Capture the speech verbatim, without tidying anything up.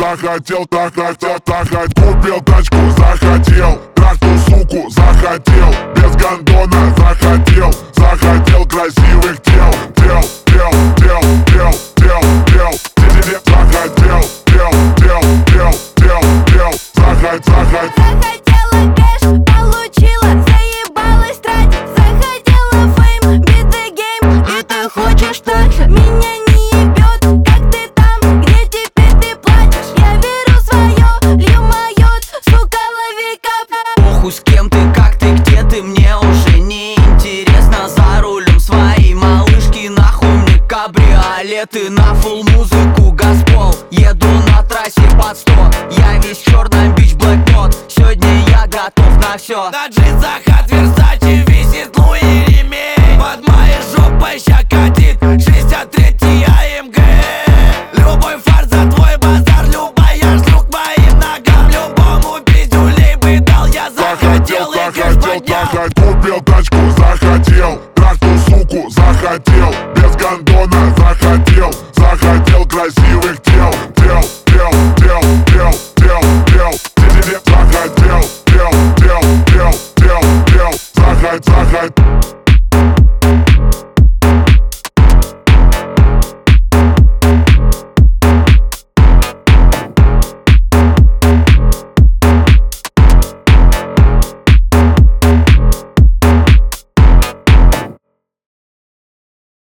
захотел, так хотел, так хотел. Купил тачку, захотел, трахнул суку, захотел. Без гондона захотел, захотел красивых тел. Тел, тел, тел, тел, тел, тел. Захотел, тел, тел, тел, тел, тел. Захотел, захотел. Захотела кэш, получила, заебалась тратить. Захотела фейм, beat the game. И ты хочешь так же, меня не ебет. Как ты там, где теперь ты плачешь? Я верю в свое, лью моё, сука, лови кап. Похуй с кем ты, как ты, где ты, мне уже не интересно. За рулем своей малышки, нахуй мне кабриолеты. На фулл музыку Газпол, еду на трассе под сто. Я весь в черном, бич, блэкнот. Сегодня я готов на все. На джинсах от Версачи висит Луи ремень. Под моей жопой ща катит шестьдесят третий а эм гэ. Любой фарт за твой базар, любая шлюх к моим ногам. Любому пиздюлей бы дал, я захотел и кэш поднял. Купил тачку, захотел, трахнул суку, захотел. Без гондона захотел, захотел красивых тел. Тел, тел, тел, тел, тел, тел. Захотел.